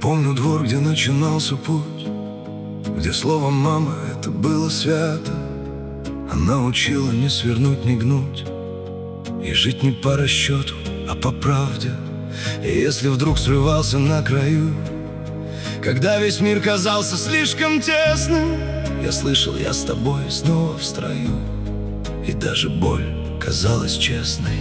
Помню двор, где начинался путь, где слово «мама» — это было свято. Она учила не свернуть, не гнуть, и жить не по расчету, а по правде. И если вдруг срывался на краю, когда весь мир казался слишком тесным, я слышал: я с тобой снова в строю. И даже боль казалась честной.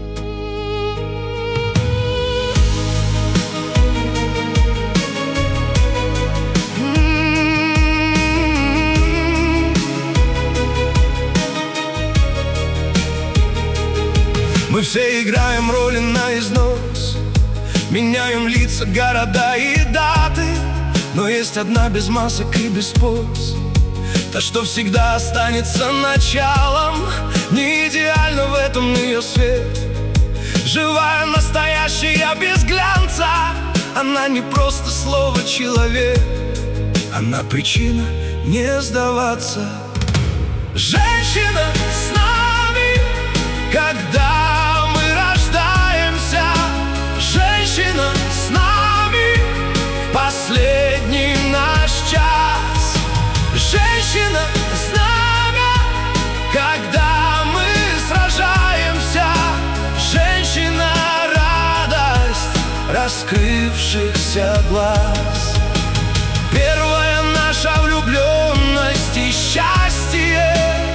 Мы все играем роли на износ, меняем лица, города и даты, но есть одна без масок и без поз, та, что всегда останется началом. Не идеально в этом ее свет, живая, настоящая, без глянца. Она не просто слово «человек», она причина не сдаваться. Женщина с нами, когда мы рождаемся. Женщина с нами в последний наш час. Женщина с нами, когда мы сражаемся. Женщина — радость раскрывшихся глаз. Первая наша влюбленность и счастье.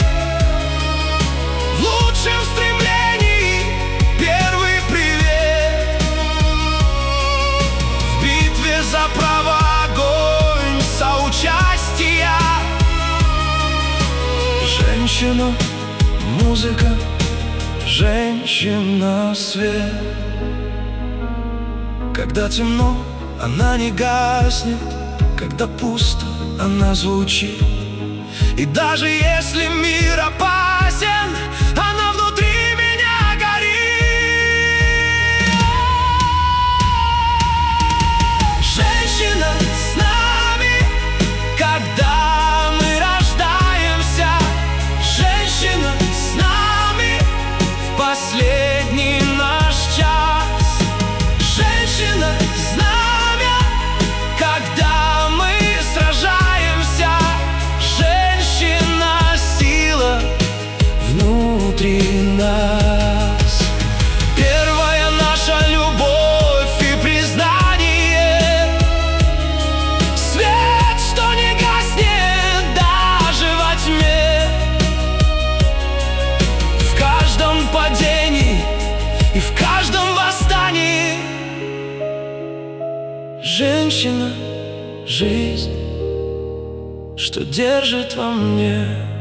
В лучшем стремлении первый привет. В битве за право огонь соучастия. Женщина — музыка, женщина — свет. Когда темно, она не гаснет, когда пусто, она звучит. И даже если мир опасен, она внутри меня горит. Женщина с нами, когда мы рождаемся. Женщина с нами в последний наш час. Женщина с нами, когда мы сражаемся. Женщина — сила внутри нас. Первая наша любовь и признание. Свет, что не гаснет даже во тьме. В каждом падении и в каждом восстании. Женщина — жизнь, что держит во мне.